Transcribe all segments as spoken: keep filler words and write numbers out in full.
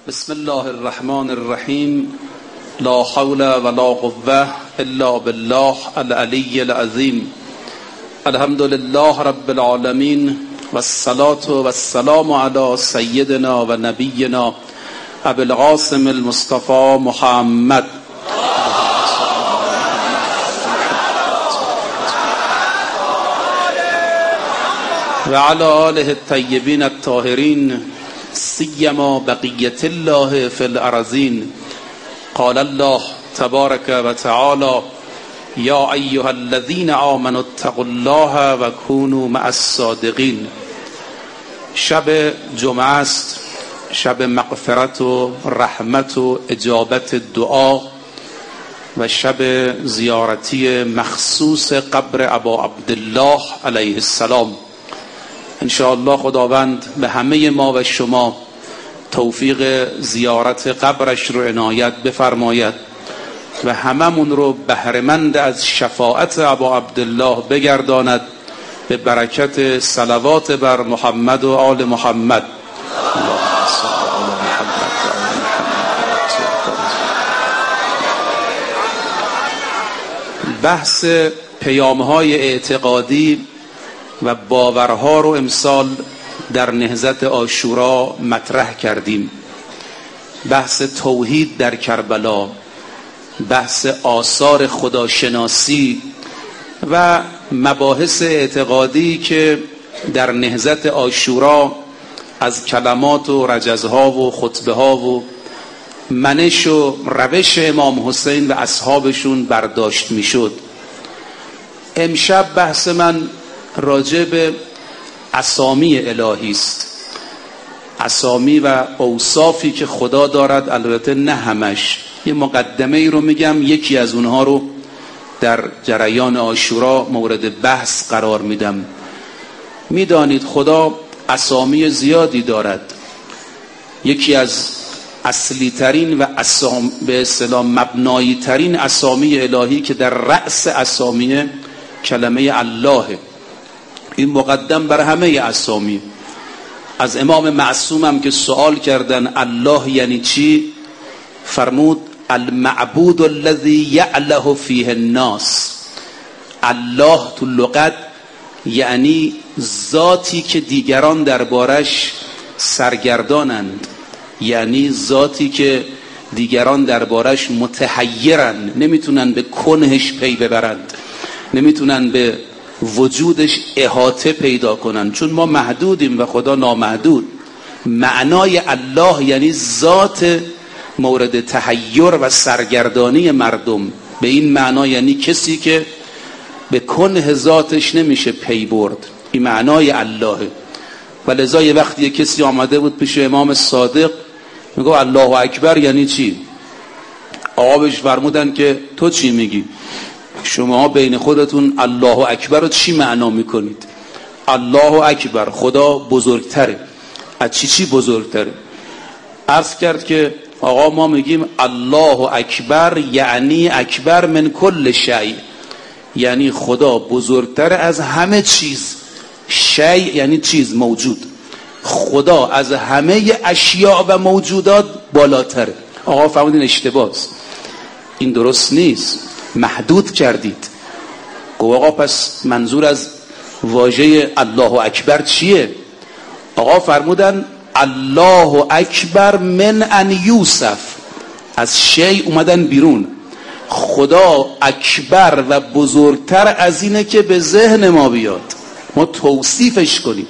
بسم الله الرحمن الرحیم. لا حول ولا قوة الا بالله العلی العظیم. الحمد لله رب العالمین و الصلاة و السلام علی سیدنا و نبینا ابی القاسم المصطفى محمد و علی آله الطیبین الطاهرین سیما بقیت الله فی الارضین. قال الله تبارک و تعالی یا ایها الذین آمنوا اتقوا الله و کونوا مع الصادقین. شب جمعه است، شب مغفرت و رحمت و اجابت دعا و شب زیارتی مخصوص قبر ابا عبدالله علیه السلام. انشاءالله خداوند به همه ما و شما توفیق زیارت قبرش رو عنایت بفرماید و هممون رو بهره‌مند از شفاعت ابا عبدالله بگرداند به برکت صلوات بر محمد و آل محمد. بحث پیام‌های اعتقادی و باورها رو امسال در نهضت عاشورا مطرح کردیم. بحث توحید در کربلا، بحث آثار خداشناسی و مباحث اعتقادی که در نهضت عاشورا از کلمات و رجزها و خطبه ها و منش و روش امام حسین و اصحابشون برداشت میشد. امشب بحث من راجع به اسامی الهی است، اسامی و اوصافی که خدا دارد، البته نه همش. یه مقدمه ای رو میگم، یکی از اونها رو در جریان عاشورا مورد بحث قرار میدم. میدانید خدا اسامی زیادی دارد. یکی از اصلی ترین و اسام به اصطلاح مبنایی ترین اسامی الهی که در رأس اسامی کلمه الله. این مقدم بر همه اسامی. از امام معصوم هم که سوال کردن الله یعنی چی، فرمود المعبود الذی یعله فیه الناس. الله تو لغت یعنی ذاتی که دیگران دربارش سرگردانند، یعنی ذاتی که دیگران دربارش متحیرند، نمیتونن به کنهش پی ببرند، نمیتونن به وجودش احاطه پیدا کنن، چون ما محدودیم و خدا نامحدود. معنای الله یعنی ذات مورد تحیر و سرگردانی مردم. به این معنا یعنی کسی که به کنه ذاتش نمیشه پی برد. این معنای الله. و لذا یه وقتی کسی آمده بود پیش امام صادق میگه الله اکبر یعنی چی؟ آقا بهش فرمودن که تو چی میگی؟ شما بین خودتون الله اکبر رو چی معنا میکنید؟ الله اکبر، خدا بزرگتره. از چی چی بزرگتره؟ عرض کرد که آقا ما میگیم الله اکبر یعنی اکبر من کل شیء، یعنی خدا بزرگتر از همه چیز. شیء یعنی چیز موجود. خدا از همه اشیاء و موجودات بالاتره. آقا فهمیدین اشتباهه، این درست نیست، محدود کردید. گفت آقا پس منظور از واژه الله اکبر چیه؟ آقا فرمودن الله اکبر من ان یوصف. از شیء اومدن بیرون. خدا اکبر و بزرگتر از اینه که به ذهن ما بیاد، ما توصیفش کنیم.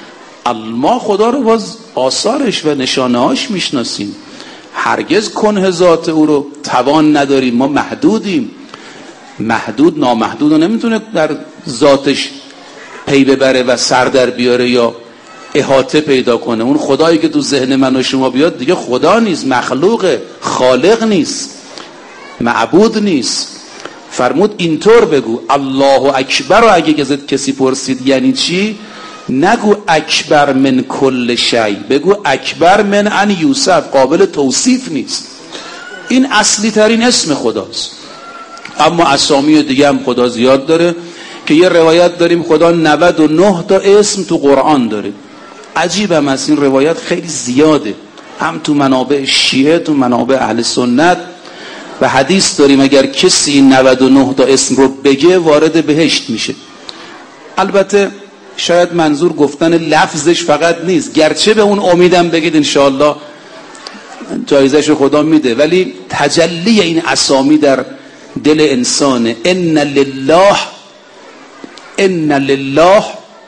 ما خدا رو باز آثارش و نشانه‌هاش میشناسیم، هرگز کنه ذات او رو توان نداریم. ما محدودیم. محدود نامحدود رو نمیتونه در ذاتش پی ببره و سر در بیاره یا احاطه پیدا کنه. اون خدایی که تو ذهن من و شما بیاد دیگه خدا نیست، مخلوق، خالق نیست، معبود نیست. فرمود اینطور بگو الله اکبر. و اگه کسی پرسید یعنی چی، نگو اکبر من کل شیء، بگو اکبر من ان یوصف. قابل توصیف نیست. این اصلی ترین اسم خداست. اما اسامی دیگه هم خدا زیاد داره که یه روایت داریم خدا نود و نه تا اسم تو قرآن داره. عجیب هم از این روایت خیلی زیاده. هم تو منابع شیعه، تو منابع اهل سنت و حدیث داریم اگر کسی نود و نه تا اسم رو بگه وارد بهشت میشه. البته شاید منظور گفتن لفظش فقط نیست، گرچه به اون امیدم بگید انشاءالله جایزش خدا میده، ولی تجلی این اسامی در دل انسانه. ان لله ان لله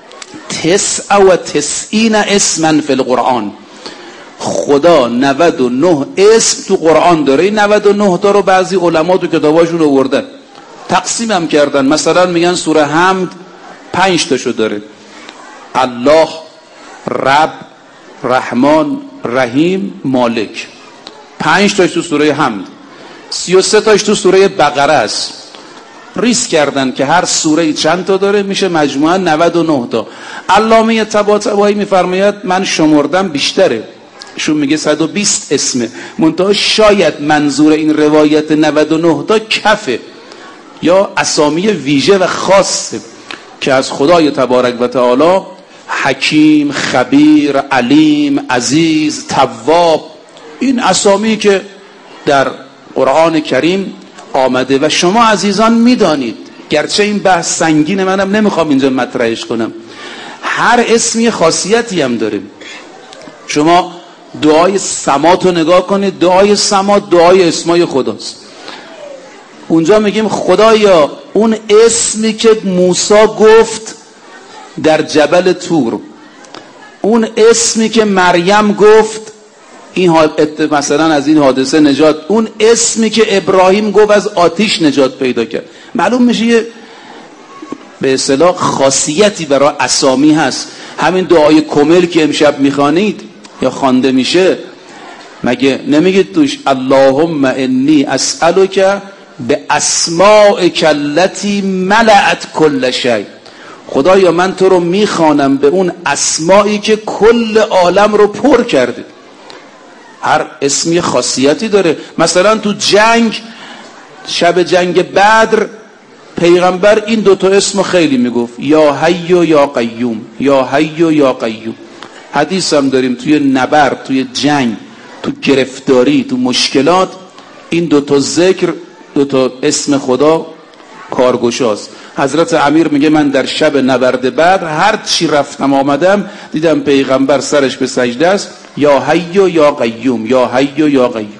تسع و تسعین اسما فی القرآن. خدا نود و نه اسم تو قرآن داره. این نود و نه تا رو بعضی علما تو کتاباشون آوردن، تقسیم هم کردن. مثلا میگن سوره حمد پنج تاشو داره، الله، رب، رحمان، رحیم، مالک. پنج تاش تو سوره حمد، سی و سه تاش تو سوره بقره است. ریس کردن که هر سوره چند تا داره، میشه مجموعاً نود و نه تا. علامه طباطبایی میفرماید من شمردم بیشتره، شون میگه صد و بیست اسمه. منتها شاید منظور این روایت نود و نه تا کفه یا اسامی ویژه و خاصه که از خدای تبارک و تعالی حکیم، خبیر، علیم، عزیز، تواب، این اسامی که در قرآن کریم آمده و شما عزیزان میدانید، گرچه این بحث سنگینه منم نمیخوام اینجا مطرحش کنم، هر اسمی خاصیتی هم داره. شما دعای صمات رو نگاه کنید، دعای صمات دعای اسمای خداست. اونجا میگیم خدایا اون اسمی که موسی گفت در جبل طور، اون اسمی که مریم گفت این مثلا از این حادثه نجات، اون اسمی که ابراهیم گفت از آتش نجات پیدا کرد، معلوم میشه یه به اصطلاح خاصیتی برای اسامی هست. همین دعای کمل که امشب میخوانید یا خوانده میشه، مگه نمیگید توش اللهم انی اسألک به اسمائک التی ملأت کل شیء؟ خدایا من تو رو میخوانم به اون اسمایی که کل عالم رو پر کرده. هر اسمی خاصیتی داره. مثلا تو جنگ، شب جنگ بدر، پیغمبر این دوتا اسم خیلی میگفت، یا حی و یا قیوم، یا حی و یا قیوم. حدیث هم داریم توی نبرد، توی جنگ، تو گرفتاری، تو مشکلات، این دوتا ذکر، دوتا اسم خدا کارگشاست. حضرت امیر میگه من در شب نبرد بدر هر چی رفتم آمدم دیدم پیغمبر سرش به سجده است، یا حی و یا قیوم، یا حی و یا قیوم.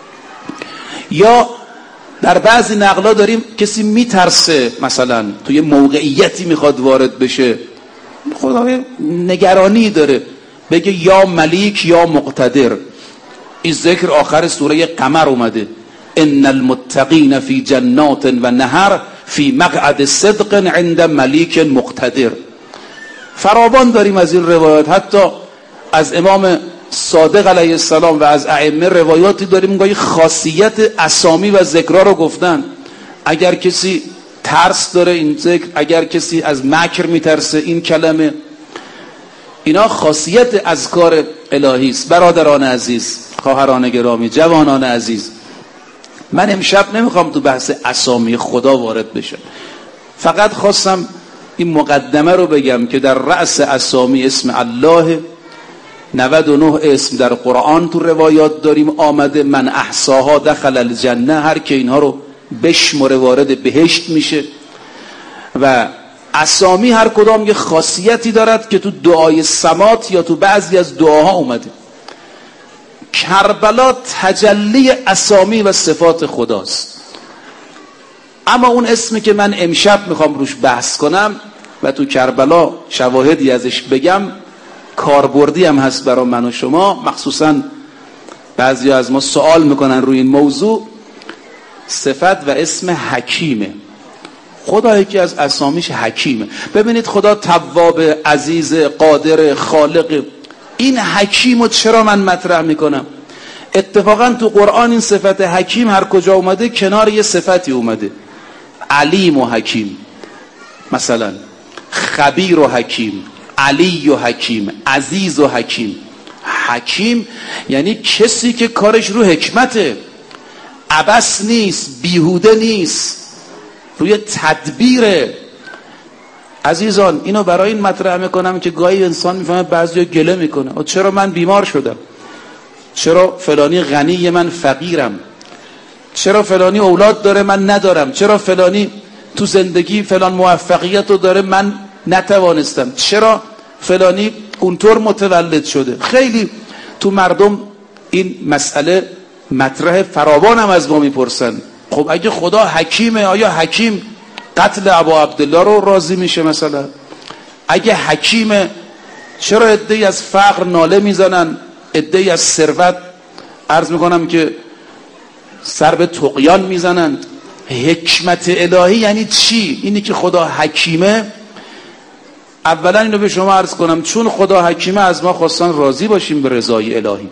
یا در بعضی نقلا داریم کسی میترسه، مثلا توی موقعیتی میخواد وارد بشه، خدای نگرانی داره، بگه یا ملیک یا مقتدر. این ذکر آخر سوره قمر اومده، ان المتقین فی جنات و نهر فی مقعد صدق عند ملیک مقتدر. فراوان داریم از این روایات، حتی از امام صادق علیه السلام و از ائمه روایاتی داریم که خاصیت اسامی و ذکرها رو گفتن. اگر کسی ترس داره این ذکر، اگر کسی از مکر میترسه این کلمه، اینا خاصیت اذکار الهی است. برادران عزیز، خواهران گرامی، جوانان عزیز، من امشب نمیخوام تو بحث اسامی خدا وارد بشم، فقط خواستم این مقدمه رو بگم که در رأس اسامی اسم الله نود و نه اسم در قرآن تو روایات داریم آمده، من احصاها دخل الجنه، هر که اینها رو بشمره وارد بهشت میشه. و اسامی هر کدام یه خاصیتی دارد که تو دعای صمات یا تو بعضی از دعاها اومده. کربلا تجلی اسامی و صفات خداست. اما اون اسمی که من امشب میخوام روش بحث کنم و تو کربلا شواهدی ازش بگم، کاربردی هم هست برای من و شما، مخصوصا بعضی از ما سوال میکنن روی این موضوع، صفت و اسم حکیمه. خدا یکی از اسامیش حکیمه. ببینید خدا تواب، عزیز، قادر، خالق. این حکیم رو چرا من مطرح میکنم؟ اتفاقا تو قرآن این صفت حکیم هر کجا اومده کنار یه صفتی اومده، علیم و حکیم، مثلا خبیر و حکیم، علی و حکیم، عزیز و حکیم. حکیم یعنی کسی که کارش رو حکمته، عبث نیست، بیهوده نیست، روی تدبیره. عزیزان اینو برای این مطرح میکنم که گاهی انسان میفهمه بعضیا گله میکنه چرا من بیمار شدم. چرا فلانی غنی من فقیرم؟ چرا فلانی اولاد داره من ندارم؟ چرا فلانی تو زندگی فلان موفقیت رو داره من نتوانستم؟ چرا فلانی اونطور متولد شده؟ خیلی تو مردم این مسئله مطرح، فراوان هم از ما میپرسن خب اگه خدا حکیمه، آیا حکیم قتل ابا عبدالله رو راضی میشه؟ مثلا اگه حکیمه چرا عده‌ای از فقر ناله میزنن، عده‌ای از ثروت عرض میکنم که سر به طغیان میزنن؟ حکمت الهی یعنی چی؟ اینی که خدا حکیمه. اولا اینو به شما عرض کنم، چون خدا حکیمه از ما خواستن راضی باشیم به رضای الهی،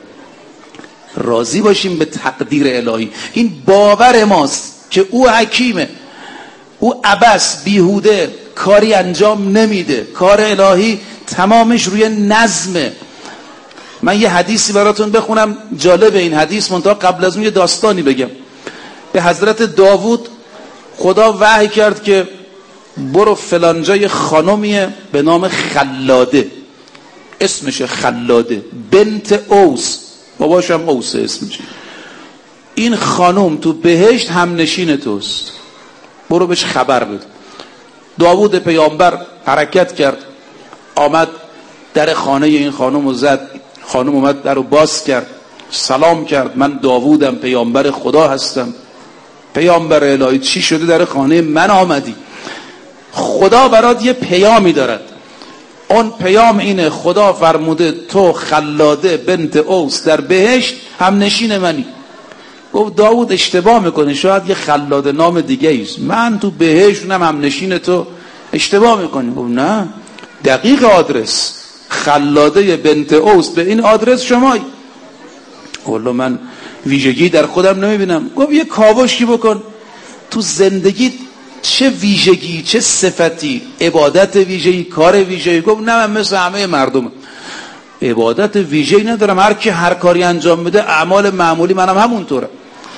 راضی باشیم به تقدیر الهی. این باور ماست که او حکیمه، او عبث بیهوده کاری انجام نمیده، کار الهی تمامش روی نظمه. من یه حدیثی براتون بخونم، جالب این حدیث، منتها قبل از اون یه داستانی بگم. به حضرت داوود خدا وحی کرد که برو فلانجای خانمیه به نام خلاده، اسمش خلاده، بنت اوس، باباشم اوس اسمش. این خانم تو بهشت هم نشین توست، برو بهش خبر بده. داوود پیامبر حرکت کرد، آمد در خانه این خانم رو زد. خانم اومد در رو باز کرد، سلام کرد، من داوودم، پیامبر خدا هستم. پیامبر الهی چی شده در خانه من آمدی؟ خدا برات یه پیامی دارد، اون پیام اینه، خدا فرموده تو خلاده بنت اوس در بهشت هم نشین منی. گفت داوود اشتباه میکنه، شاید یه خلاده نام دیگه ایست، من تو بهشت هم هم نشین تو، اشتباه میکنی. گفت نه، دقیق آدرس، خلاده بنت اوس به این آدرس شمایی. والله من ویژگی در خودم نمیبینم. گفت یه کاوشی بکن تو زندگی، چه ویژگی، چه صفتی، عبادت ویژه‌ای، کار ویژه‌ای. گفت نه، من مثل همه مردم عبادت ویژه‌ای ندارم، هر کی هر کاری انجام بده اعمال معمولی منم هم همونطوره.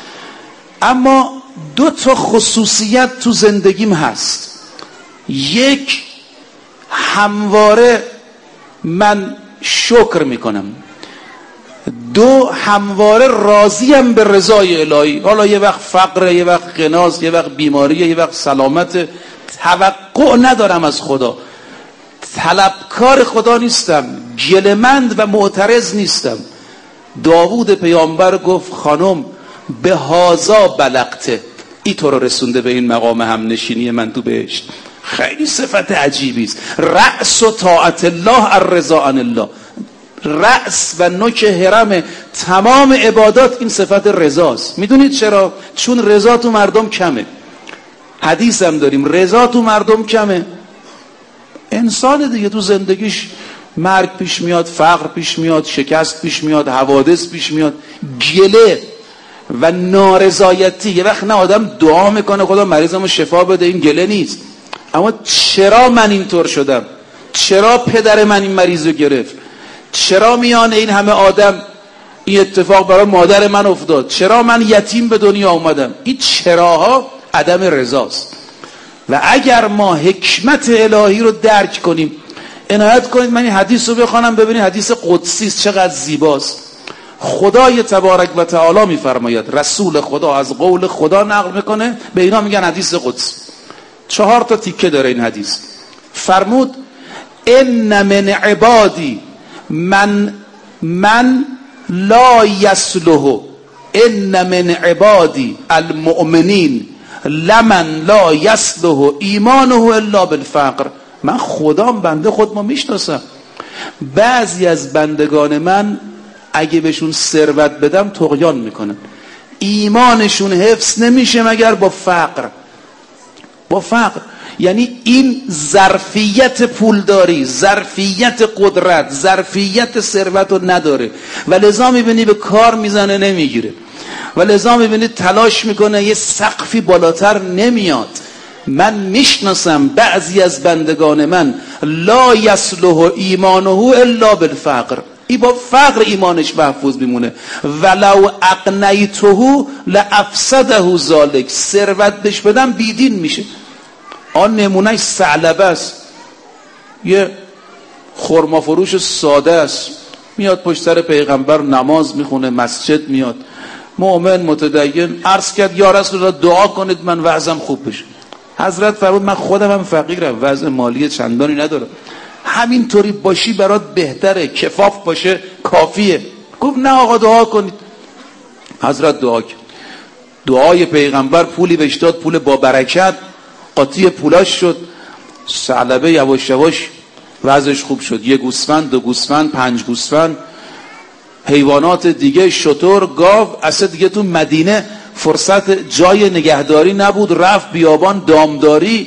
اما دو تا خصوصیت تو زندگیم هست، یک همواره من شکر میکنم، دو همواره راضیم به رضای الهی. حالا یه وقت فقر، یه وقت غناست، یه وقت بیماری، یه وقت سلامت، توقع ندارم از خدا، طلبکار خدا نیستم، گله‌مند و معترض نیستم. داوود پیامبر گفت خانم به هازا بلغته، ای تو رو رسونده به این مقام هم نشینی من تو بهشت. خیلی صفت عجیبی است. رأس و طاعت الله الرضا عن الله، رأس و نوک هرم تمام عبادات این صفت رضاست. میدونید چرا؟ چون رضا تو مردم کمه. حدیث هم داریم، رضا تو مردم کمه. انسان دیگه تو زندگیش مرگ پیش میاد، فقر پیش میاد، شکست پیش میاد، حوادث پیش میاد، گله و نارضایتی. یه وقت نه آدم دعا میکنه خدا مریضمو شفا بده، این گله نیست، اما چرا من اینطور شدم؟ چرا پدر من این مریض رو گرفت؟ چرا میان این همه آدم این اتفاق برای مادر من افتاد؟ چرا من یتیم به دنیا اومدم؟ این چراها عدم رضاست. و اگر ما حکمت الهی رو درک کنیم، عنایت کنید من این حدیث رو بخوانم ببینید، حدیث قدسی است، چقدر زیباست. خدای تبارک و تعالی میفرماید، رسول خدا از قول خدا نقل میکنه، به اینا میگن حدیث قدسی. چهار تا تیکه داره این حدیث. فرمود ان من عبادی من من لا یصلح، ان من عبادی المؤمنین لمن لا یصلح ایمانه الا بالفقر. من خدام بنده خود ما میشناسم، بعضی از بندگان من اگه بهشون ثروت بدم طغیان میکنن، ایمانشون حفظ نمیشه مگر با فقر. با فقر یعنی این ظرفیت پولداری، ظرفیت قدرت، ظرفیت ثروت رو نداره و لذا میبینی به کار میزنه نمیگیره، و لذا میبینی تلاش میکنه یه سقفی بالاتر نمیاد. من میشناسم بعضی از بندگان من لا یصلح ایمانه الا بالفقر، ای با فقر ایمانش محفوظ میمونه. ولو اقنیته لافسده ذلک، ثروت بهش بدم بیدین میشه. آن نمونهش ثعلبه است، یه خرما فروش ساده است، میاد پشت سر پیغمبر نماز میخونه، مسجد میاد، مؤمن متدین. عرض کرد یا رسول الله دعا کنید من وضعم خوب بشه. حضرت فرمود من خودم هم فقیرم، وضع مالی چندانی ندارم، همینطوری باشی برات بهتره، کفاف باشه کافیه. گفت نه آقا دعا کنید. حضرت دعا کرد، دعای پیغمبر پولی بهش داد، پول با برکت، قاطی پولاش شد. ثعلبه یواش یواش وضعش خوب شد، یه گوسفند، دو گوسفند، پنج گوسفند، حیوانات دیگه، شتر، گاو. اصلا دیگه تو مدینه فرصت جای نگهداری نبود، رفت بیابان دامداری،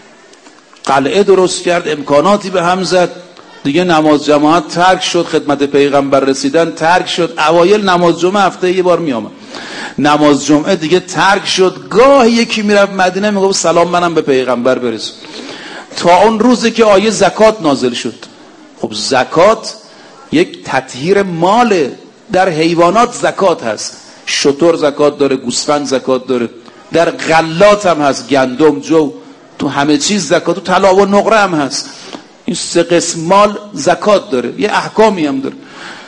قلعه درست کرد، امکاناتی به هم زد. دیگه نماز جماعت ترک شد، خدمت پیغمبر رسیدن ترک شد. اوایل نماز جمعه هفته یه بار می آمد، نماز جمعه دیگه ترک شد. گاه یکی میرفت مدینه میگفت سلام منم به پیغمبر برسون. تا اون روزی که آیه زکات نازل شد. خب زکات یک تطهیر ماله، در حیوانات زکات هست، شتر زکات داره، گوسفند زکات داره، در غلات هم هست، گندم، جو، تو همه چیز زکات، تو طلا و نقره هم هست. این سه قسم مال زکات داره، یه احکامی هم داره.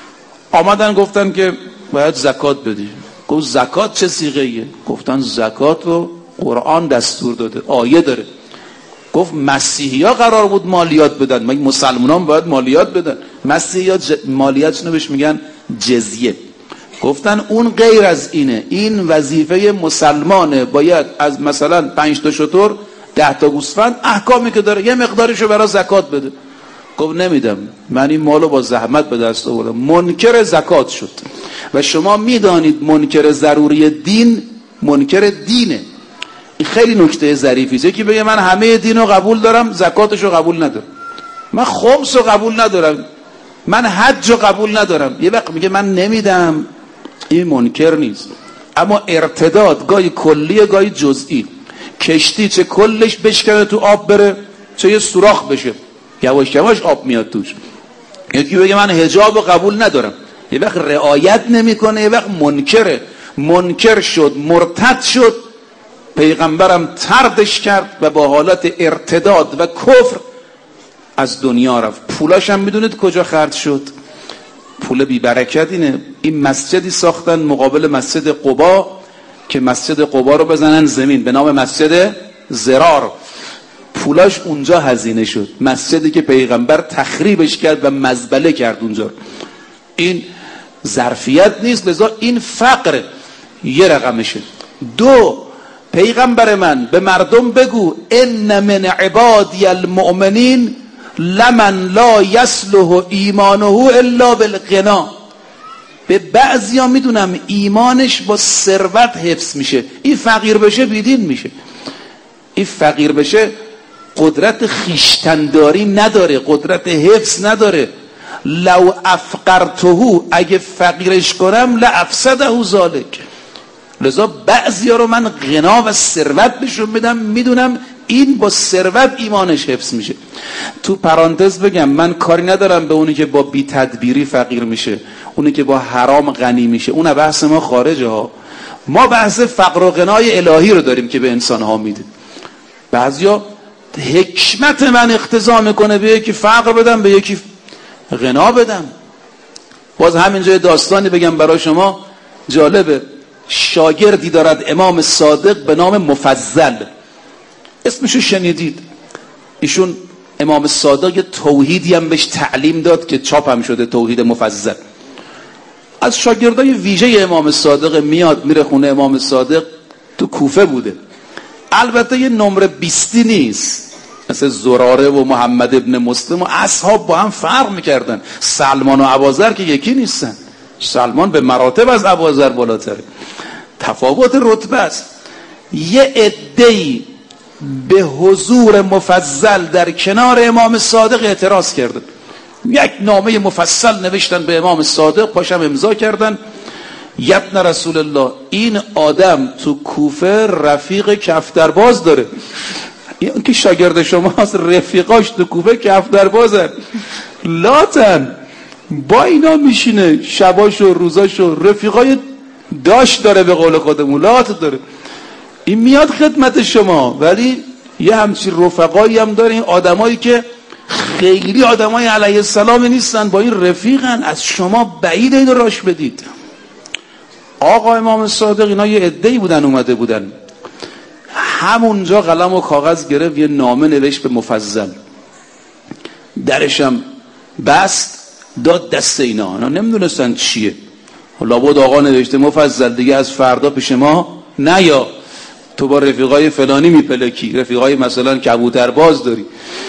آمدن گفتن که باید زکات بدی. گفت زکات چه صیغه‌ایه؟ گفتن زکات رو قرآن دستور داده، آیه داره. گفت مسیحی ها قرار بود مالیات بدن، مگه مسلمانان باید مالیات بدن؟ مسیحی ها ج... مالیات نو بهش میگن جزیه. گفتن اون غیر از اینه، این وظیفه مسلمانه، باید از مثلا پنج تا شتر، ده تا گوسفند، احکامی که داره یه مقدارشو برای زکات بده. گفت نمیدم، من این مالو با زحمت به دست آوردم. منکر زکات شد. و شما میدانید منکر ضروری دین منکر دینه. این خیلی نکته ظریفیه که بگه من همه دینو قبول دارم زکاتشو قبول ندارم، من خمسو قبول ندارم، من حجو قبول ندارم. یه وقت میگه من نمیدم، این منکر نیست. اما ارتداد گاهی کلیه گاهی جزئی. کشتی چه کلش بشکنه تو آب بره، چه یه سوراخ بشه یواش یواش آب میاد توش. یکی بگه من حجابو قبول ندارم، یه وقت رعایت نمیکنه، یه وقت منکره. منکر شد، مرتد شد، پیغمبرم طردش کرد و با حالت ارتداد و کفر از دنیا رفت. پولاش هم میدونید کجا خرج شد؟ پول بی برکت اینه. این مسجدی ساختن مقابل مسجد قبا که مسجد قبا رو بزنن زمین به نام مسجد زرار. پولاش اونجا هزینه شد، مسجدی که پیغمبر تخریبش کرد و مزبله کرد اونجا. این ظرفیت نیست، لذا این فقر یه رقمشه. دو، پیغمبر من به مردم بگو ان من عبادی المؤمنین لمن لا یصلح ایمانه الا بالغنا. به بعضیا میدونم ایمانش با ثروت حفظ میشه، این فقیر بشه بیدین میشه. این فقیر بشه قدرت خیشتنداری نداره، قدرت حفظ نداره. لو افقرته، اگه فقیرش کنم لافسده ذلک. لذا بعضیا رو من غنا و ثروت بهشون میدم، میدونم این با ثروت ایمانش حفظ میشه. تو پرانتز بگم من کاری ندارم به اونی که با بی تدبیری فقیر میشه، اونی که با حرام غنی میشه، اون بحث ما خارجه ها. ما بحث فقر و غنای الهی رو داریم که به انسان ها میده. بعضیا حکمت من اقتضا میکنه به یکی فقر بدم، به یکی غنا بدم. باز همینجا داستانی بگم برای شما جالبه. شاگردی دارد امام صادق به نام مفضل، اسمشو شنیدید. ایشون امام صادق یه توحیدی هم بهش تعلیم داد که چاپ هم شده، توحید مفضل. از شاگردای ویژه امام صادق، میاد میره خونه امام صادق، تو کوفه بوده. البته یه نمره بیستی نیست مثل زراره و محمد ابن مسلم و اصحاب با هم فرق میکردن. سلمان و ابوذر که یکی نیستن، سلمان به مراتب از ابوذر بالاتره، تفاوت رتبه است. یه عده‌ای به حضور مفضل در کنار امام صادق اعتراض کردن، یک نامه مفصل نوشتن به امام صادق، پاشم امضا کردن. یبن رسول الله، این آدم تو کوفه رفیق کفترباز داره. این که شاگرد شماست، رفیقاش تو کوفه کفتربازن، لاتن، با اینا میشینه شباش و روزاش و رفیقای داش داره، به قول خودمون لات داره. این میاد خدمت شما، ولی یه همچین رفقایی هم داره، این آدمایی که خیلی آدمای علیه السلام نیستن، با این رفیقن، از شما بعید اینو راش بدید. آقا امام صادق اینا یه عده‌ای بودن اومده بودن، همونجا قلم و کاغذ گرفت یه نامه نوشت به مفضل، درشم بست داد دست اینا. اینا نمیدونستن چیه. لابد آقا نوشته مفضل دیگه از فردا پیش ما نیا، تو با رفیقای فلانی میپلکی، رفیقای مثلا کبوترباز داری.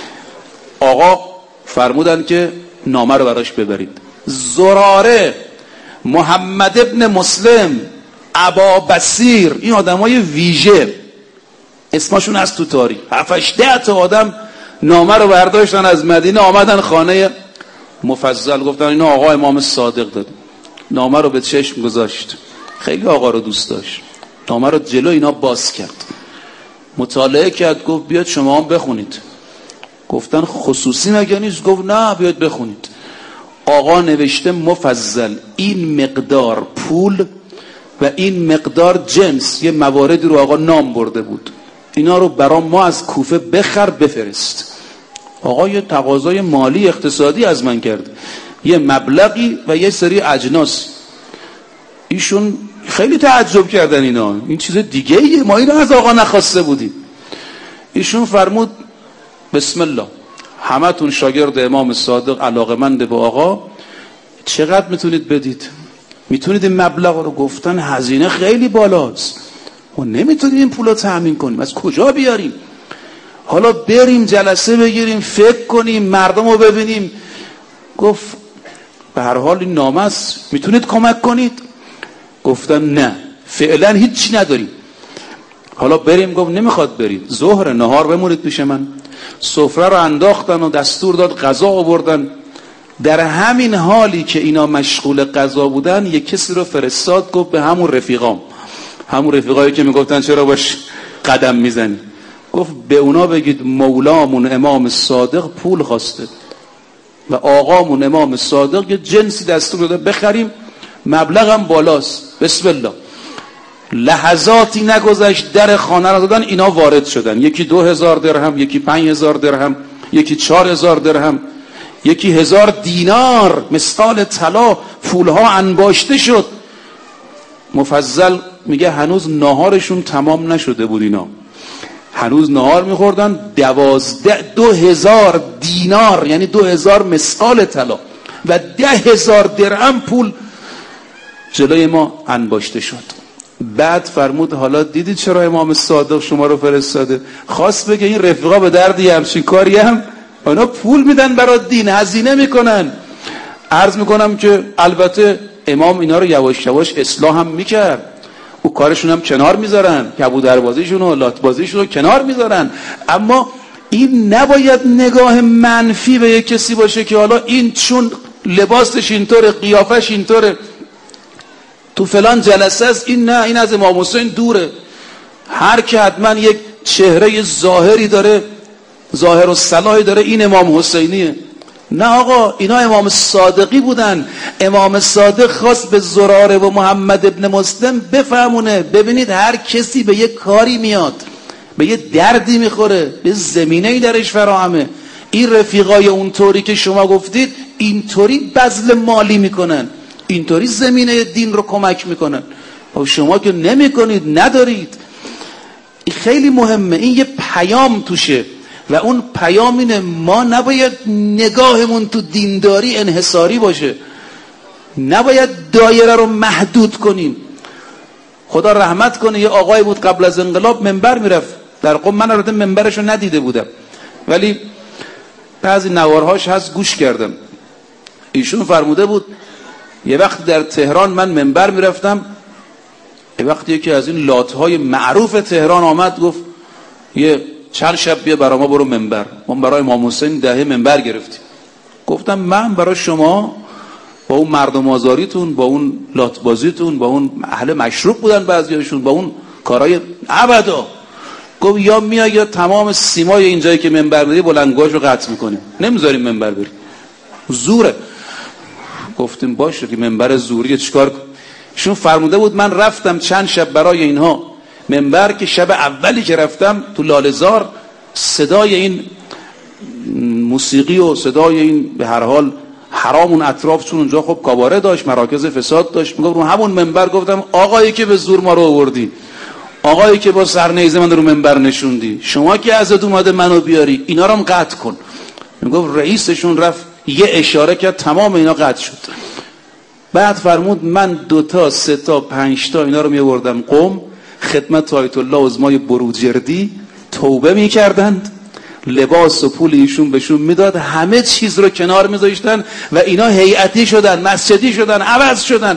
آقا فرمودن که نامه رو براش ببرید. زراره، محمد ابن مسلم، ابا بصیر، این آدمای ویژه اسمشون از تو تاریخ، هفتش ده تا آدم نامه رو برداشتن از مدینه آمدن خانه مفضل، گفتن اینا آقا امام صادق داده. نامه رو به چشم گذاشت، خیلی آقا رو دوست داشت، نامه رو جلو اینا باز کرد، مطالعه کرد، گفت بیاد شما هم بخونید. گفتن خصوصی مگه نیست؟ گفت نه بیاد بخونید. آقا نوشته مفضل این مقدار پول و این مقدار جنس، یه مواردی رو آقا نام برده بود، اینا رو برام ما از کوفه بخر بفرست. آقا یه تقاضای مالی اقتصادی از من کرد، یه مبلغی و یه سری اجناس. ایشون خیلی تعجب کردن، اینا این چیز دیگه ایه، ما اینو از آقا نخواسته بودیم. ایشون فرمود بسم الله، همتون شاگرد امام صادق علاقمند به آقا، چقدر میتونید بدید؟ میتونید این مبلغ رو؟ گفتن هزینه خیلی بالاست، ما نمیتونیم این پولا تأمین کنیم، از کجا بیاریم؟ حالا بریم جلسه بگیریم، فکر کنیم، مردم رو ببینیم. گفت به هر حال این نامه است، میتونید کمک کنید؟ گفتن نه فعلا هیچی نداریم. حالا بریم؟ گفت نمیخواد برید، ظهر نهار بمونید پیش من. سفره رو انداختن و دستور داد غذا آوردن. در همین حالی که اینا مشغول غذا بودن یک کسی رو فرستاد، گفت به همون رفیقام، همون رفیقایی که میگفتن چرا باش قدم میزنی، گفت به اونا بگید مولامون امام صادق پول خواسته و آقامون امام صادق یه جنسی دستور داده بخریم، مبلغم بالاست، بسم الله. لحظاتی نگذشت در خانه را دادن، اینا وارد شدن، یکی دو هزار درهم، یکی پنج هزار درهم، یکی چهار هزار درهم، یکی هزار دینار مثقال طلا، پولها انباشته شد. مفضل میگه هنوز ناهارشون تمام نشده بود، اینا هنوز ناهار میخوردن. دوازده دو هزار دینار یعنی دو هزار مثقال طلا و ده هزار درهم پول جلوی ما انباشته شد. بعد فرمود حالا دیدید چرا امام صادق شما رو فرستاده؟ خواست بگه این رفیقا به دردی همچین کاری هم اونا پول میدن برای دین، هزینه میکنن. عرض میکنم که البته امام اینا رو یواش یواش اصلاح هم میکرد، او کارشون هم کنار میذارن، کبوتربازیشون و لاتبازیشون رو کنار میذارن، اما این نباید نگاه منفی به یک کسی باشه که حالا این چون لباسش اینطوره، قیافش اینطوره، تو فلان جلسه است، این نه، این از امام حسین دوره. هر که حتما یک چهره ظاهری داره، ظاهر و صلاحی داره، این امام حسینیه. نه آقا، اینا امام صادقی بودن. امام صادق خواست به زراره و محمد ابن مسلم بفهمونه، ببینید هر کسی به یک کاری میاد، به یه دردی میخوره، به زمینه‌ای درش فراهمه. این رفیقای اونطوری که شما گفتید اینطوری بذل مالی میکنن، اینطوری زمینه دین رو کمک میکنن، و شما که نمیکنید، ندارید. این خیلی مهمه، این یه پیام توشه و اون پیام اینه ما نباید نگاهمون تو دینداری انحصاری باشه، نباید دایره رو محدود کنیم. خدا رحمت کنه، یه آقای بود قبل از انقلاب منبر میرفت در قم، من البته منبرشو ندیده بودم ولی بعضی نوارهاش هست گوش کردم. ایشون فرموده بود یه وقت در تهران من منبر میرفتم، یه وقت یکی از این لاتهای معروف تهران آمد گفت یه چند شب بیا برای ما برو منبر. ما برای امام حسین دهه منبر گرفتیم. گفتم من برای شما با اون مردم آزاریتون، با اون لاتبازیتون، با اون اهل مشروب بودن بعضیاشون، با اون کارهای ابدا. گفت یا میای یا تمام سیمای اینجایی که منبر داری بلندگوهاشو قطع میکنیم، نمیذاریم منبر بریم، زوره. گفتیم باشه که منبر زوریه چیکار کنیم؟ ایشون فرموده بود من رفتم چند شب برای اینها منبر، که شب اولی که رفتم تو لاله‌زار صدای این موسیقی و صدای این به هر حال حرام اون اطراف، چون اونجا خب کاباره داشت، مراکز فساد داشت، میگم رو همون منبر گفتم آقایی که به زور ما رو آوردی، آقایی که با سرنیزه من رو منبر نشوندی، شما که ازت اومده منو بیاری، اینا رو هم قطع کن. میگم رئیسشون رفت یه اشاره کرد تمام اینا قطع شد. بعد فرمود من دوتا سه تا پنج تا اینا رو میوردم قم خدمت آیت الله عظمای بروجردی، توبه میکردند، لباس و پول ایشون بهشون میداد، همه چیز رو کنار میذاشتن و اینا هیئتی شدن، مسجدی شدن، عوض شدن.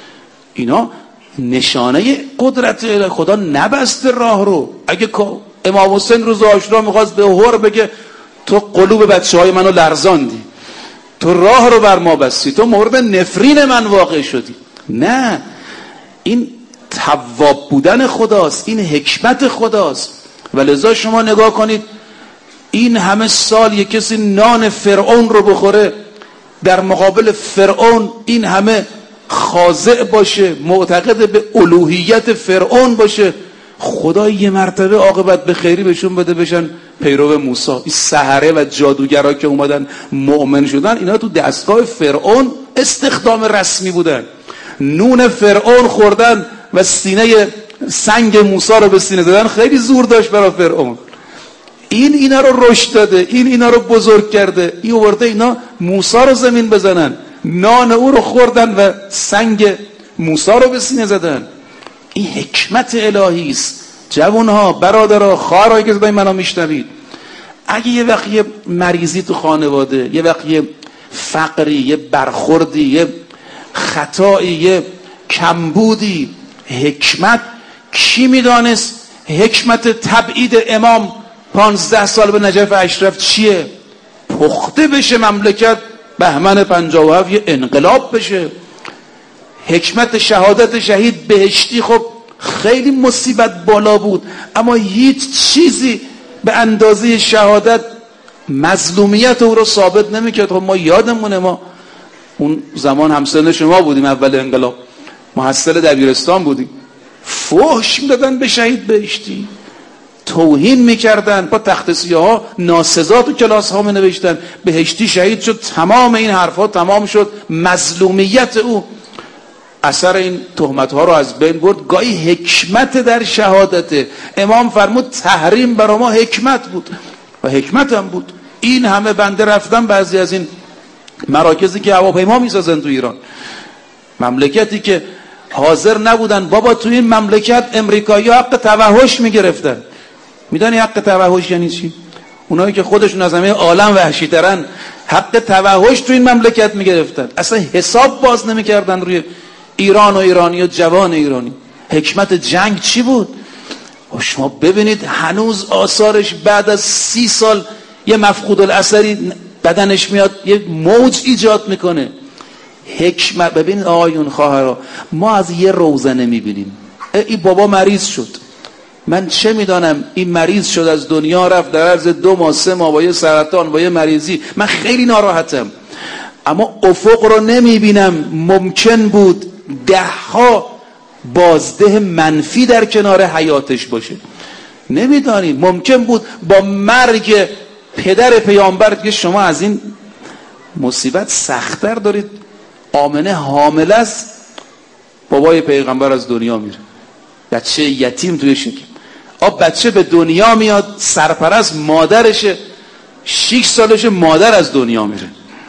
اینا نشانه قدرت خدا نبسته راه رو. اگه امام حسین روز عاشورا میخواست به هور بگه تو قلوب بچه های منو لرزاندی، تو راه رو بر ما بستی، تو مورد نفرین من واقع شدی، نه، این تواب بودن خداست، این حکمت خداست. ولذا شما نگاه کنید این همه سال یک کسی نان فرعون رو بخوره، در مقابل فرعون این همه خاضع باشه، معتقد به الوهیت فرعون باشه، خدا یه مرتبه عاقبت به خیری بهشون بده بشن پیرو موسی. این سحره و جادوگرا که اومدن مؤمن شدن، اینا تو دستگاه فرعون استخدام رسمی بودن، نون فرعون خوردن و سینه سنگ موسی رو به سینه زدن، خیلی زور داشت برای فرعون. این اینا رو رشد داده، این اینا رو بزرگ کرده، این آورده اینا موسی رو زمین بزنن، نان او رو خوردن و سنگ موسی رو به سینه زدن. این حکمت الهی است. جوانها، برادرها، خواهرایی که صدای منو میشنوید، اگه یه وقت یه مریضی تو خانواده، یه وقت یه فقری، یه برخوردی، یه خطایی، یه کمبودی، حکمت کی میدانست حکمت تبعید امام پانزده سال به نجف اشرف چیه؟ پخته بشه مملکت، بهمن پنجاه و هفت یه انقلاب بشه. حکمت شهادت شهید بهشتی خب خیلی مصیبت بالا بود، اما هیچ چیزی به اندازه شهادت مظلومیت او رو ثابت نمیکرد. خب ما یادمونه، ما اون زمان همسن شما بودیم، اول انقلاب محصل دبیرستان بودیم، فحش میدادن به شهید بهشتی، توهین میکردن، با تخت سیاها ناسزا تو کلاس ها می نوشتن بهشتی شهید شد. تمام این حرفا تمام شد، مظلومیت او اثر این تهمت ها رو از بین برد. گاهی حکمت در شهادت امام فرمود تحریم برای ما حکمت بود و حکمت هم بود. این همه بنده رفتم بعضی از این مراکزی که هواپیما میسازن تو ایران، مملکتی که حاضر نبودن بابا تو این مملکت امریکایی حق توحش میگرفتن. میدونی حق توحش یعنی چی؟ اونایی که خودشون از همه عالم وحشی ترن حق توحش تو این مملکت میگرفتن، اصلا حساب باز نمیکردن روی ایران و ایرانی و جوان ایرانی. حکمت جنگ چی بود؟ شما ببینید هنوز آثارش بعد از سی سال یه مفقود الاثری بدنش میاد، یه موج ایجاد میکنه. حکمت. ببینید آقایون، خواهرها، ما از یه روزنه میبینیم این بابا مریض شد، من چه میدانم این مریض شد از دنیا رفت در عرض دو ماه سه ماه با یه سرطان با یه مریضی، من خیلی ناراحتم، اما افق رو نمیبینم. ممکن بود ده ها بازده منفی در کنار حیاتش باشه، نمیدانید. ممکن بود با مرگ پدر پیامبر که شما از این مصیبت سخت‌تر دارید، آمنه حامله است، بابای پیغمبر از دنیا میره، بچه یتیم توی شکم. آب بچه به دنیا میاد، سرپرست مادرشه، شش سالشه مادر از دنیا میره.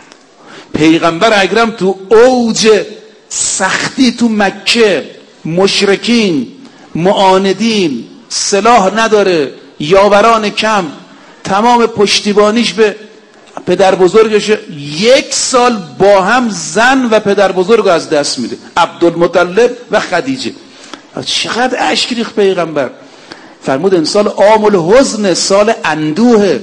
پیغمبر اکرم تو اوج سختی تو مکه، مشرکین، معاندین، سلاح نداره، یاوران کم، تمام پشتیبانیش به پدر بزرگشه، یک سال با هم زن و پدر بزرگ از دست میده، عبدالمطلب و خدیجه. چقدر اشک ریخت پیغمبر. فرمود این سال عام الحزن، سال اندوه.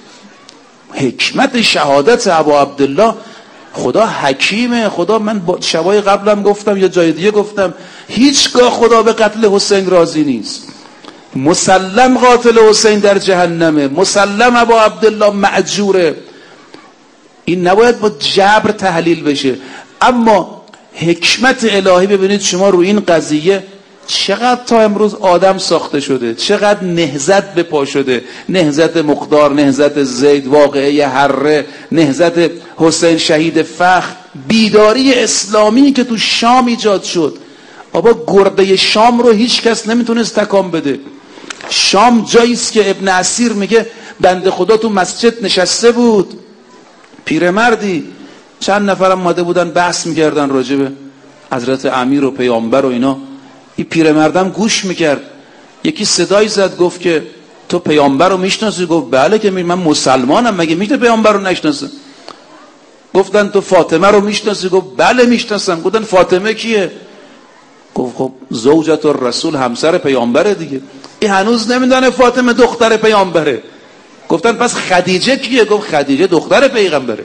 حکمت شهادت ابا عبدالله. خدا حکیمه. خدا، من با شبای قبلم گفتم یا جای دیگه گفتم، هیچگاه خدا به قتل حسین راضی نیست. مسلم قاتل حسین در جهنمه، مسلم ابا عبدالله مأجوره. این نباید با جبر تحلیل بشه. اما حکمت الهی، ببینید شما روی این قضیه چقدر تا امروز آدم ساخته شده، چقدر نهضت به پا شده، نهضت مقدار، نهضت زید، واقعه حره، نهضت حسین شهید فخر، بیداری اسلامی که تو شام ایجاد شد. بابا گرده شام رو هیچ کس نمیتونست تکان بده. شام جاییست که ابن اسیر میگه بنده خدا تو مسجد نشسته بود، پیرمردی، چند نفرم ماده بودن بحث میکردن راجبه حضرت امیر و پیامبر و اینا. این پیرمردم گوش میکرد، یکی صدایی زد گفت که تو پیامبر رو میشناسی؟ گفت بله که من مسلمانم، مگه میتونه پیامبر رو نشناسه؟ گفتن تو فاطمه رو میشناسی؟ گفت بله میشناسم. گفتن فاطمه کیه؟ گفت خب زوجت الرسول، همسر پیامبره دیگه. این هنوز نمیدونه فاطمه دختر پیامبره. گفتن پس خدیجه کیه؟ گفت خدیجه دختر پیغمبره.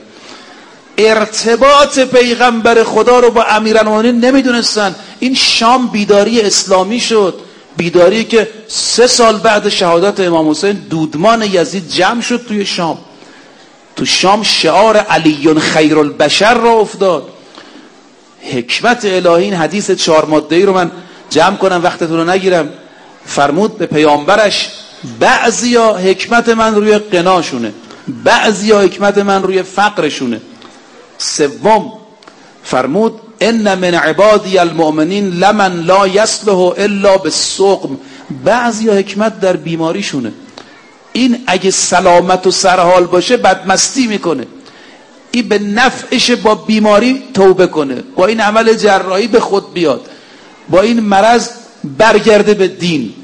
ارتباط پیغمبر خدا رو با امیرالمومنین نمیدونستن. این شام بیداری اسلامی شد، بیداری که سه سال بعد شهادت امام حسین دودمان یزید جمع شد توی شام. تو شام شعار علی خیر البشر را افتاد. حکمت الهی، این حدیث چهار ماده‌ای رو من جمع کنم وقتتون رو نگیرم، فرمود به پیامبرش بعضیا حکمت من روی قناشونه، بعضیا حکمت من روی فقرشونه. سوم فرمود ان من عبادی المؤمنین لمن لا یصلح الا بالسقم، بعضیا حکمت در بیماریشونه. این اگه سلامت و سرحال باشه بدمستی میکنه، این به نفعش با بیماری توبه کنه، با این عمل جراحی به خود بیاد، با این مرض برگرده به دین.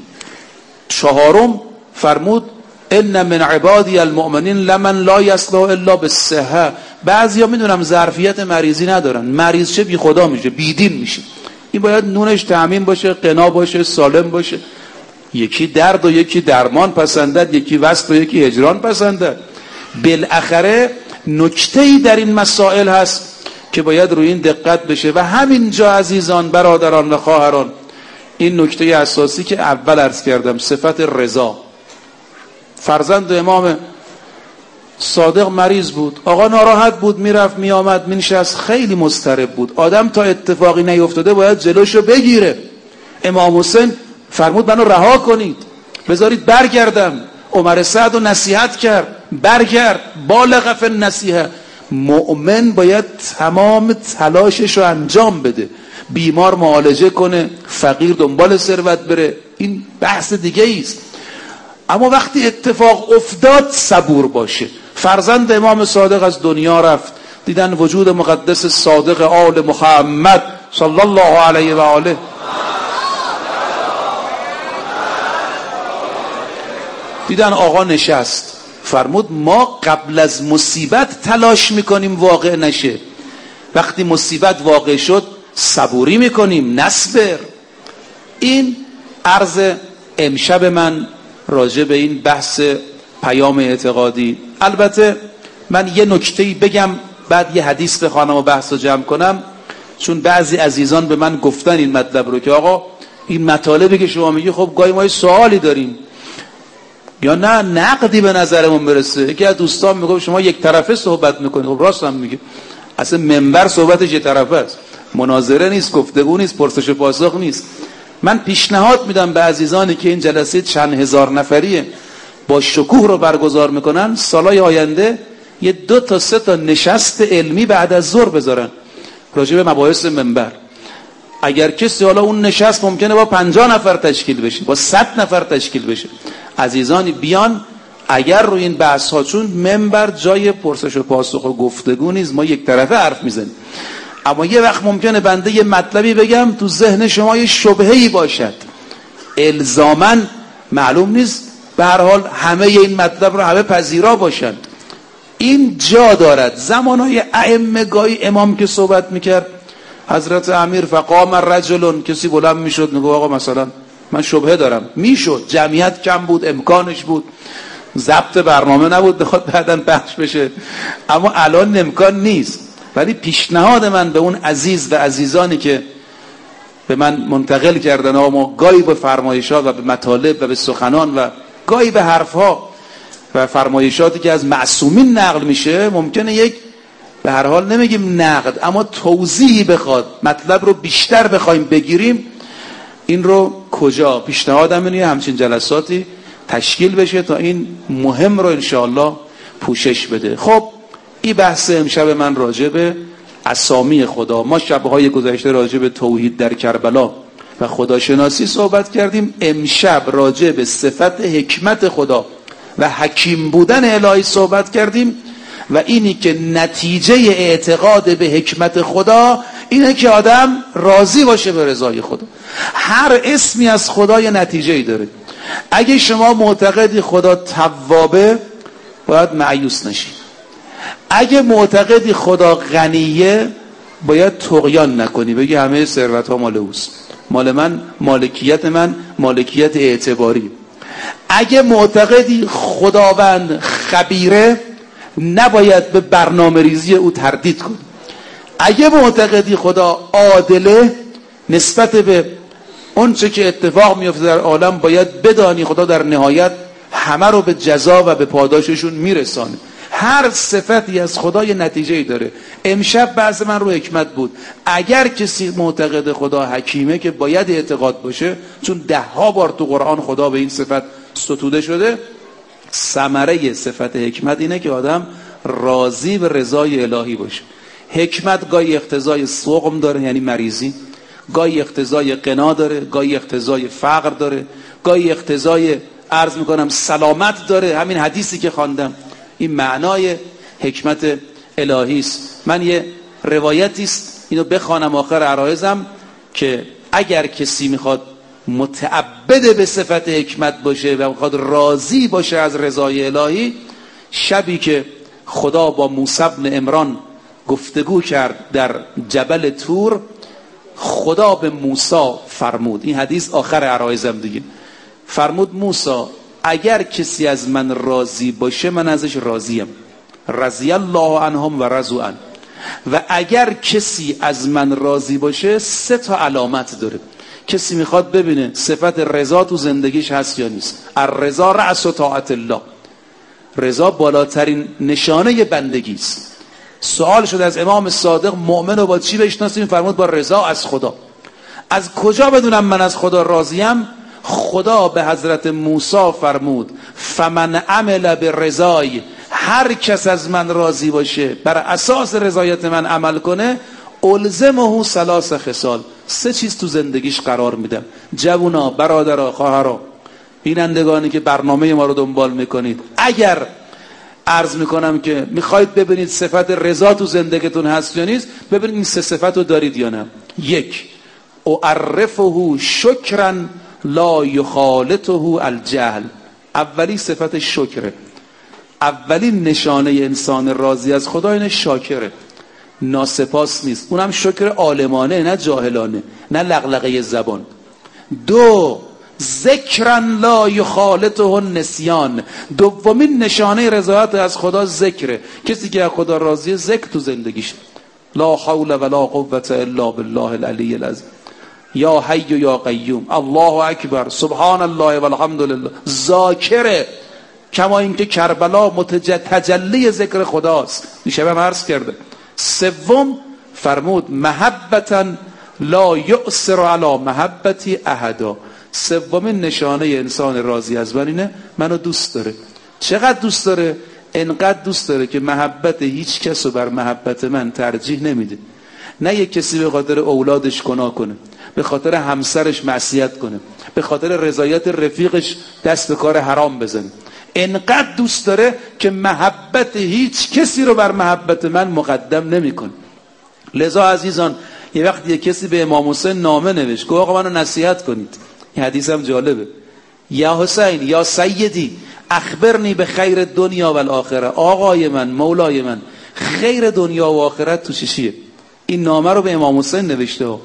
چهارم فرمود ان من عبادی المؤمنین لمن لا یصلح الا بالصحه، بعضیا میدونم ظرفیت مریضی ندارن، مریض چه بی خدا میشه، بی دین میشه. این باید نونش تامین باشه، قنا باشه، سالم باشه. یکی درد و یکی درمان پسندد، یکی وصل و یکی هجران پسندد. بالاخره نکته‌ای در این مسائل هست که باید روی این دقت بشه و همینجا عزیزان، برادران و خواهران، این نکته اساسی که اول عرض کردم، صفت رضا. فرزند امام صادق مریض بود، آقا ناراحت بود، میرفت میآمد مینشست، خیلی مضطرب بود. آدم تا اتفاقی نیفتاده باید جلوشو بگیره. امام حسین فرمود منو رها کنید، بذارید برگردم. عمر سعد رو نصیحت کرد، برگرد، بالغ فی النصیحه. مؤمن باید تمام تلاشش رو انجام بده، بیمار معالجه کنه، فقیر دنبال ثروت بره، این بحث دیگه ایست. اما وقتی اتفاق افتاد صبور باشه. فرزند امام صادق از دنیا رفت، دیدن وجود مقدس صادق آل محمد صلی الله علیه و آله دیدن آقا نشست. فرمود ما قبل از مصیبت تلاش میکنیم واقع نشه، وقتی مصیبت واقع شد صبوری میکنیم، نصبر. این عرض امشب من راجع به این بحث پیام اعتقادی. البته من یه نکته‌ای بگم بعد یه حدیث بخوانم و بحث رو جمع کنم، چون بعضی عزیزان به من گفتن این مطلب رو که آقا این مطالبی که شما میگی خب گاهی ما یه سوالی داریم یا نه نقدی به نظرمون برسه. یکی از دوستان میگه شما یک طرفه صحبت میکنید. خب راست هم میگه، اصلا منبر صحبتش یک طرفه است، مناظره نیست، گفتگو نیست، پرسش و پاسخ نیست. من پیشنهاد میدم به عزیزانی که این جلسه چند هزار نفریه با شکوه رو برگزار میکنن، سالهای آینده یه دو تا سه تا نشست علمی بعد از ظهر بذارن راجع به مباحث منبر. اگر کسی حالا اون نشست ممکنه با پنجاه نفر تشکیل بشه، با صد نفر تشکیل بشه، عزیزانی بیان اگر روی این بحث ها، چون منبر جای پرسش و پاسخ و گفتگو نیست، ما یک طرفه حرف میزنیم. اما یه وقت ممکنه بنده یه مطلبی بگم تو ذهن شما یه شبهه‌ای باشد، الزاماً معلوم نیست به هر حال همه این مطلب رو همه پذیرا باشند. این جا دارد. زمانهای ائمه گاهی امام که صحبت میکرد، حضرت امیر فقام رجل، کسی بلند میشد میگه آقا مثلا من شبهه دارم، میشد، جمعیت کم بود، امکانش بود، ضبط برنامه نبود بخواد بعداً پخش بشه، اما الان امکان نیست. ولی پیشنهاد من به اون عزیز و عزیزانی که به من منتقل کردن، اما گاهی به فرمایشات و به مطالب و به سخنان و گاهی به حرفها و فرمایشاتی که از معصومین نقل میشه، ممکنه یک به هر حال نمیگیم نقد، اما توضیحی بخواد، مطلب رو بیشتر بخوایم بگیریم، این رو کجا پیشنهادم اینه همچین جلساتی تشکیل بشه تا این مهم رو انشاءالله پوشش بده. خب این بحث امشب من راجع به اسامی خدا. ما شبهای گذشته راجع به توحید در کربلا و خداشناسی صحبت کردیم. امشب راجع به صفت حکمت خدا و حکیم بودن الهی صحبت کردیم و اینی که نتیجه اعتقاد به حکمت خدا اینه که آدم راضی باشه به رضای خدا. هر اسمی از خدا یه نتیجه‌ای داره. اگه شما معتقدی خدا توابه باید مایوس نشی. اگه معتقدی خدا غنیه باید طغیان نکنی، بگی همه ثروت ها مال اوست، مال من، مالکیت من مالکیت اعتباری. اگه معتقدی خداوند خبیره نباید به برنامه ریزی او تردید کنی. اگه معتقدی خدا عادله نسبت به اون چه که اتفاق میفته در عالم باید بدانی خدا در نهایت همه رو به جزا و به پاداششون میرسانه. هر صفتی از خدا یه نتیجه‌ای داره. امشب بحث من رو حکمت بود. اگر کسی معتقد خدا حکیمه که باید اعتقاد باشه، چون ده ها بار تو قرآن خدا به این صفت ستوده شده، ثمره صفت حکمت اینه که آدم راضی به رضای الهی باشه. حکمت گاهی اقتضای سقم داره یعنی مریضی، گاهی اقتضای غنا داره، گاهی اقتضای فقر داره، گاهی اقتضای عرض میکنم سلامت داره. همین حدیثی که خواندم این معنای حکمت الهی است. من یه روایتی است اینو بخوانم آخر عرایزم که اگر کسی میخواد متعبد به صفت حکمت باشه و میخواد راضی باشه از رضای الهی، شبی که خدا با موسی بن عمران گفتگو کرد در جبل طور، خدا به موسی فرمود، این حدیث آخر عرایزم دیگه، فرمود موسی اگر کسی از من راضی باشه من ازش راضیم، رضی الله عنهم و رضوا عنه. و اگر کسی از من راضی باشه سه تا علامت داره. کسی میخواد ببینه صفت رضا تو زندگیش هست یا نیست. الرضا رأس طاعت الله، رضا بالاترین نشانه بندگی است. سوال شد از امام صادق مؤمن رو با چی بشناسیم؟ فرمود با رضا از خدا. از کجا بدونم من از خدا راضیم؟ خدا به حضرت موسی فرمود فمن عمل به رضای، هر کس از من راضی باشه بر اساس رضایت من عمل کنه، الزمه ثلاث خصال، سه چیز تو زندگیش قرار میدم. جوونا، برادرها، خواهرها، بینندگانی که برنامه ما رو دنبال میکنید، اگر عرض میکنم که میخواید ببینید صفت رضا تو زندگیتون هست یا نیست، ببینید این سه صفت رو دارید یا نه. یک، اعرفه شکرا لا یخالطه الجهل، اولی صفت شکره. اولین نشانه انسان راضی از خدا اینه شاکره، ناسپاس نیست. اونم شکر عالمانه نه جاهلانه، نه لغلقه زبان. دو، ذکرا لا یخالطه النسیان، دومین نشانه رضایت از خدا ذکره. کسی که از خدا راضیه ذکر تو زندگیش، لا حول ولا قوة الا بالله العلی العظیم، یا حی یا قیوم، الله اکبر، سبحان الله والحمد لله، ذاکره. کما اینکه کربلا متجلی ذکر خداست، دیشب هم عرض کرده. سوم فرمود محبتا لا یؤثر علی محبتی احدا، سومین نشانه انسان راضی از من اینه منو دوست داره. چقدر دوست داره؟ انقدر دوست داره که محبت هیچ کس رو بر محبت من ترجیح نمیده. نه یک کسی به خاطر اولادش گناه کنه، به خاطر همسرش معصیت کنه، به خاطر رضایت رفیقش دست به کار حرام بزنه. انقدر دوست داره که محبت هیچ کسی رو بر محبت من مقدم نمیکنه. لذا عزیزان یه وقت یه کسی به امام حسین نامه نوشت که آقا منو نصیحت کنید. این حدیث هم جالبه. یا حسین یا سیدی اخبرنی به خیر دنیا و الاخره، آقای من، مولای من، خیر دنیا و آخرت تو چیه؟ این نامه رو به امام حسین نوشته ها.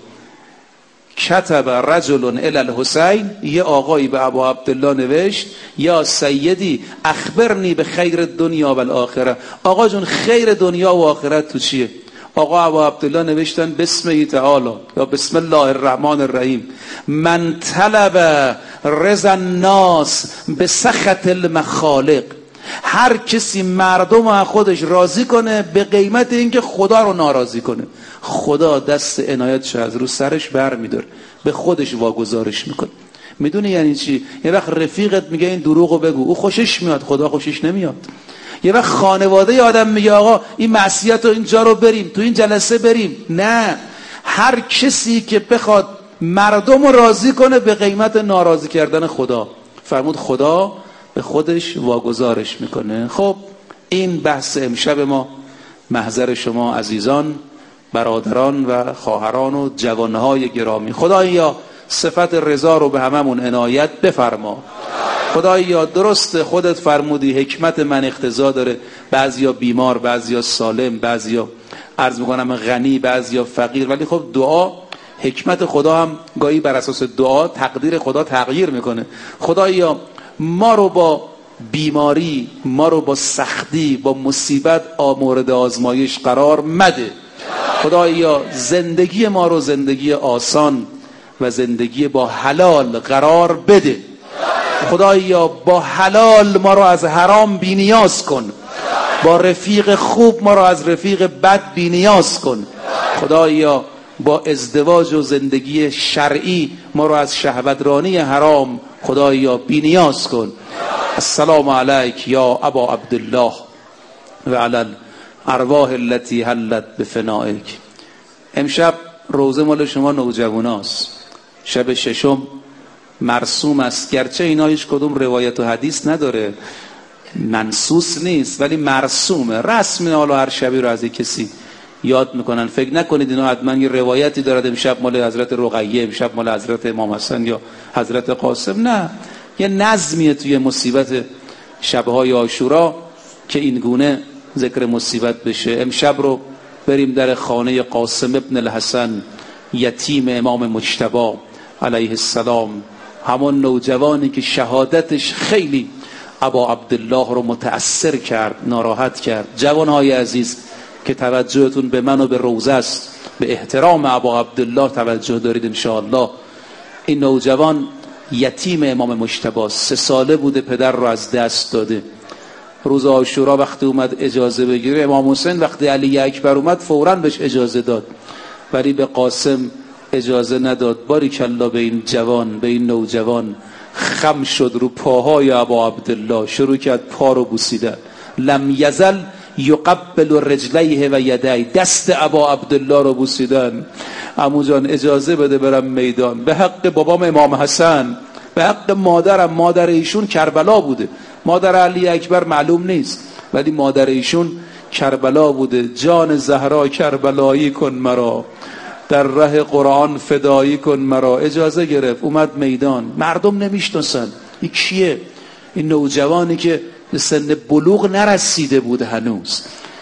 کتب رجل الی الحسین، یه آقایی به ابو عبدالله نوشت یا سیدی اخبرنی به خیر دنیا و الاخره، آقا جون خیر دنیا و آخرت تو چیه؟ آقا ابو عبدالله نوشتن بسم تعالی یا بسم الله الرحمن الرحیم، من طلب رضا الناس به سخط المخالق، هر کسی مردم از خودش راضی کنه به قیمت اینکه خدا رو ناراضی کنه. خدا دست عنایتش از رو سرش بر میداره، به خودش واگذارش میکنه. میدونی یعنی چی؟ یه وقت رفیقت میگه این دروغو بگو، او خوشش میاد، خدا خوشش نمیاد. یه وقت خانواده آدم میگه آقا این معصیت رو اینجا رو بریم، تو این جلسه بریم. نه، هر کسی که بخواد مردم رو راضی کنه به قیمت ناراضی کردن خدا، فرمود خدا به خودش واگذارش میکنه. خب این بحث امشب ما. محضر شما عزیزان، برادران و خواهران و جوانهای گرامی، خدایا صفت رضا رو به هممون عنایت بفرما. خدایا درست خودت فرمودی حکمت من اقتضا داره، بعضیا بیمار، بعضیا سالم، بعضیا عرض میکنم غنی، بعضیا فقیر، ولی خب دعا حکمت خدا هم گاهی بر اساس دعا تقدیر خدا تغییر میکنه. خدایا ما رو با بیماری، ما رو با سختی، با مصیبت مورد آزمایش قرار مده. خدایا زندگی ما رو زندگی آسان و زندگی با حلال قرار بده. خدایا با حلال ما رو از حرام بی نیاز کن، با رفیق خوب ما رو از رفیق بد بی نیاز کن. خدایا با ازدواج و زندگی شرعی ما رو از شهوترانی حرام خدایا بی نیاز کن. السلام علیک یا ابا عبدالله و علی الارواح التي حلت بفنائک. امشب روزه مال شما نوجواناست، شب ششم مرسوم است، گرچه اینا هیچ کدوم روایت و حدیث نداره، منصوص نیست، ولی مرسومه، رسم. حالا هر شبی رو از کسی یاد میکنن. فکر نکنید اینا حتما یه روایتی دارد امشب مال حضرت رقیه، امشب مال حضرت امام حسن یا حضرت قاسم. نه، یه نظمیه توی مصیبت شبهای عاشورا که این گونه ذکر مصیبت بشه. امشب رو بریم در خانه قاسم ابن الحسن، یتیم امام مجتبی علیه السلام، همون نوجوانی که شهادتش خیلی ابا عبدالله رو متأثر کرد، ناراحت کرد. جوانهای عزیز که توجهتون به من و به روزه است، به احترام ابا عبدالله توجه دارید انشاءالله. این نوجوان یتیم امام مجتبی، سه ساله بوده، پدر رو از دست داده. روز عاشورا وقتی اومد اجازه بگیره، امام حسین وقتی علی اکبر اومد فوراً بهش اجازه داد، ولی به قاسم اجازه نداد. باریکالله به این جوان، به این نوجوان. خم شد رو پاهای ابا عبدالله، شروع کرد پا رو بوسیدن. لم یزل یقبل رجلیه و یدی، دست ابا عبدالله رو بوسیدن. عمو جان اجازه بده برم میدان، به حق بابام امام حسن، به حق مادرم. مادر ایشون کربلا بوده، مادر علی اکبر معلوم نیست، ولی مادر ایشون کربلا بوده. جان زهرا کربلایی کن مرا، در ره قرآن فدایی کن مرا. اجازه گرفت، اومد میدان. مردم نمیشناسن این کیه، این نوجوانی که به سن بلوغ نرسیده بود هنوز،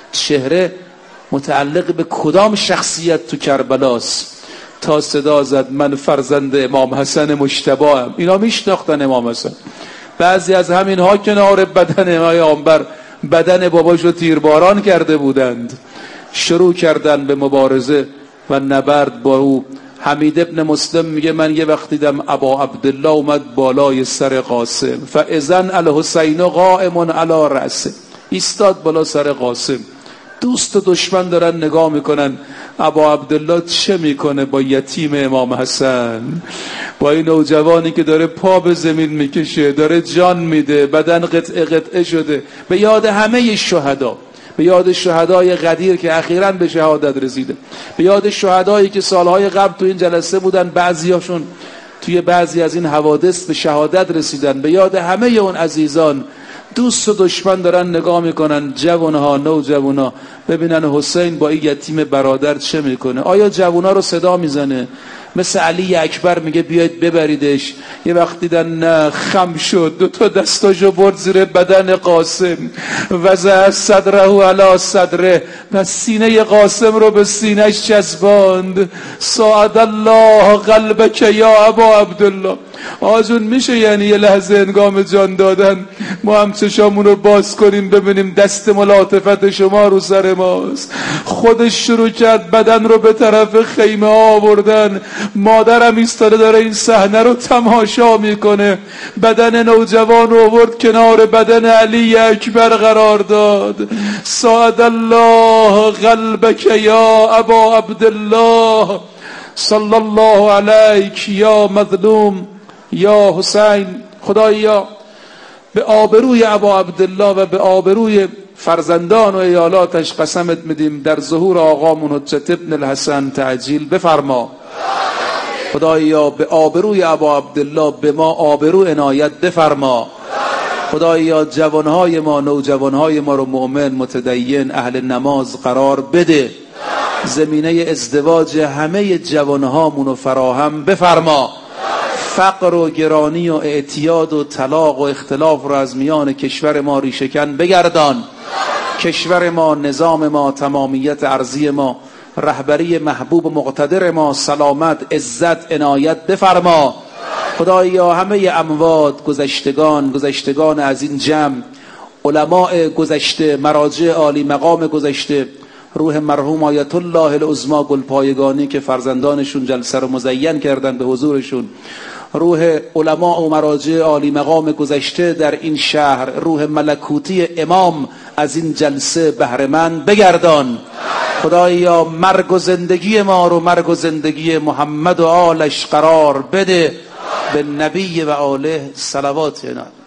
چهره متعلق به کدام شخصیت تو کربلاست، تا صدا زد من فرزند امام حسن مجتبی ام. اینا میشناختن امام حسن. بعضی از همین ها کنار بدن پیامبر بدن باباشو تیرباران کرده بودند، شروع کردن به مبارزه و نبرد با او. حمید ابن مسلم میگه من یه وقت دیدم ابا عبدالله اومد بالای سر قاسم، فاذن الحسین قائم علی رأسه، ایستاد بالا سر قاسم. دوست و دشمن دارن نگاه میکنن ابا عبدالله چه میکنه با یتیم امام حسن، با این نوجوانی که داره پا به زمین میکشه، داره جان میده، بدن قطعه قطعه شده. به یاد همه شهدا، به یاد شهدای غدیر که اخیراً به شهادت رسیده، به یاد شهدایی که سالهای قبل تو این جلسه بودن، بعضیاشون توی بعضی از این حوادث به شهادت رسیدن. به یاد همه اون عزیزان، دوست و دشمن دارن نگاه میکنن، جوانها، نوجوانا، ببینن حسین با این یتیم برادر چه میکنه. آیا جوانا رو صدا میزنه مثل علی اکبر میگه بیاید ببریدش؟ یه وقت دیدن نه، خم شد، دو تا دستاشو برد زیر بدن قاسم، وضع صدره علی صدره، پس سینه قاسم رو به سینهش چسباند. ساعد الله قلبک یا ابا عبدالله، آجون میشه یعنی یه لحظه انگام جان دادن ما هم چشامون رو باز کنیم ببینیم دست ملاطفت شما رو سر ماست. خودش شروع کرد بدن رو به طرف خیمه آوردن. مادرم ایستاده داره این صحنه رو تماشا میکنه. بدن نوجوان رو آورد کنار بدن علی اکبر قرار داد. سعد الله قلبک یا ابا عبدالله صلی الله علیک یا مظلوم یا حسین. خدایا به آبروی ابا عبدالله و به آبروی فرزندان و ایالاتش قسمت میدیم در ظهور آقامون حجت ابن الحسن تعجیل بفرما. خدایا به آبروی ابا عبدالله به ما آبرو عنایت بفرما. خدایا جوانهای ما نوجوانهای ما رو مؤمن متدین اهل نماز قرار بده. زمینه ازدواج همه جوانهامون رو فراهم بفرما. فقر و گرانی و اعتیاد و طلاق و اختلاف رو از میان کشور ما ریشه‌کن بگردان. کشور ما، نظام ما، تمامیت ارضی ما، رهبری محبوب و مقتدر ما سلامت، عزت، عنایت بفرما. خدایا همه اموات، گذشتگان گذشتگان از این جمع، علماء گذشته، مراجع عالی مقام گذشته، روح مرحوم آیت الله العظما گلپایگانی که فرزندانشون جلسه رو مزین کردن به حضورشون، روح علما و مراجع عالی مقام گذشته در این شهر، روح ملکوتی امام از این جلسه بهره‌مند بگردان. خدایا مرگ و زندگی ما رو مرگ و زندگی محمد و آلش قرار بده. به نبی و آله صلوات.